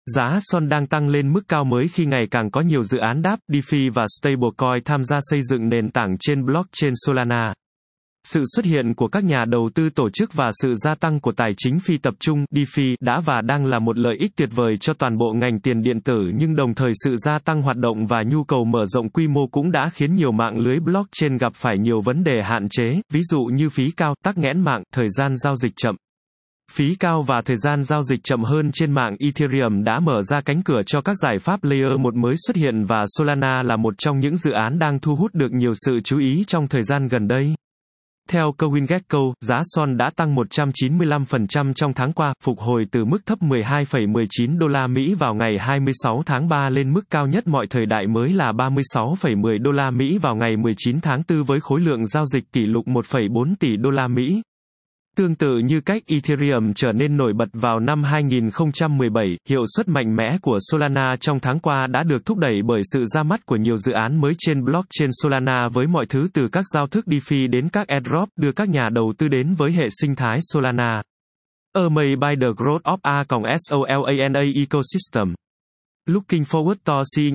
Giá Sol đang tăng lên mức cao mới khi ngày càng có nhiều dự án DApp, DeFi và stablecoin tham gia xây dựng nền tảng trên blockchain Solana. Sự xuất hiện của các nhà đầu tư tổ chức và sự gia tăng của tài chính phi tập trung DeFi đã và đang là một lợi ích tuyệt vời cho toàn bộ ngành tiền điện tử, nhưng đồng thời sự gia tăng hoạt động và nhu cầu mở rộng quy mô cũng đã khiến nhiều mạng lưới blockchain gặp phải nhiều vấn đề hạn chế, ví dụ như phí cao, tắc nghẽn mạng, thời gian giao dịch chậm. Phí cao và thời gian giao dịch chậm hơn trên mạng Ethereum đã mở ra cánh cửa cho các giải pháp Layer 1 mới xuất hiện, và Solana là một trong những dự án đang thu hút được nhiều sự chú ý trong thời gian gần đây. Theo CoinGecko, giá Sol đã tăng 195% trong tháng qua, phục hồi từ mức thấp 12,19 đô la Mỹ vào ngày 26 tháng 3 lên mức cao nhất mọi thời đại mới là 36,10 đô la Mỹ vào ngày 19 tháng 4 với khối lượng giao dịch kỷ lục 1,4 tỷ đô la Mỹ. Tương tự như cách Ethereum trở nên nổi bật vào năm 2017, hiệu suất mạnh mẽ của Solana trong tháng qua đã được thúc đẩy bởi sự ra mắt của nhiều dự án mới trên blockchain Solana, với mọi thứ từ các giao thức DeFi đến các airdrop, đưa các nhà đầu tư đến với hệ sinh thái Solana. Amazed by the growth of a.solana ecosystem. Looking forward to seeing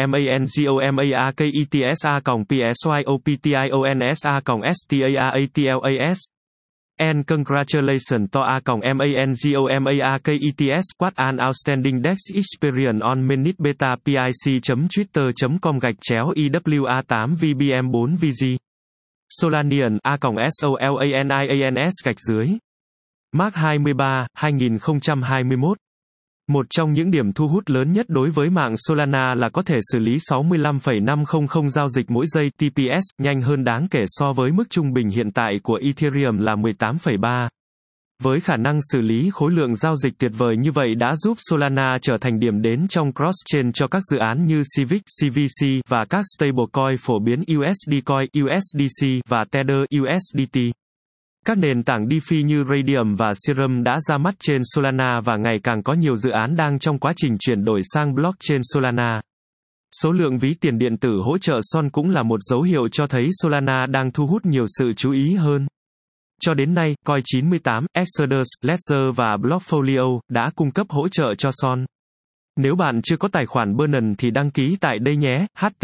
a.mangomaxapsyoptions.staaratlas. And congratulations to a.mangomaxapsyoptions. What an outstanding DEX experience on mainnet beta pic.twitter.com/EWA8VBM4VG. Solanian a.solanians. Mark 23, 2021. Một trong những điểm thu hút lớn nhất đối với mạng Solana là có thể xử lý 65,500 giao dịch mỗi giây TPS, nhanh hơn đáng kể so với mức trung bình hiện tại của Ethereum là 18,3. Với khả năng xử lý khối lượng giao dịch tuyệt vời như vậy đã giúp Solana trở thành điểm đến trong cross-chain cho các dự án như Civic, CVC, và các stablecoin phổ biến USD Coin, USDC, và Tether, USDT. Các nền tảng DeFi như Raydium và Serum đã ra mắt trên Solana và ngày càng có nhiều dự án đang trong quá trình chuyển đổi sang blockchain Solana. Số lượng ví tiền điện tử hỗ trợ Sol cũng là một dấu hiệu cho thấy Solana đang thu hút nhiều sự chú ý hơn. Cho đến nay, Coin98, Exodus, Ledger và Blockfolio đã cung cấp hỗ trợ cho Sol. Nếu bạn chưa có tài khoản Binance thì đăng ký tại đây nhé.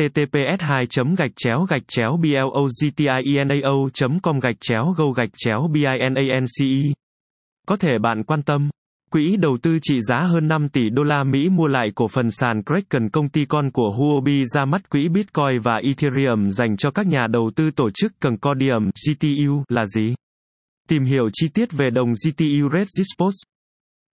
https://blogtienao.com/go-binance. Có thể bạn quan tâm. Quỹ đầu tư trị giá hơn 5 tỷ đô la Mỹ mua lại cổ phần sàn Kraken, công ty con của Huobi, ra mắt quỹ Bitcoin và Ethereum dành cho các nhà đầu tư tổ chức. Concordium GTU là gì? Tìm hiểu chi tiết về đồng GTU Red Dispos.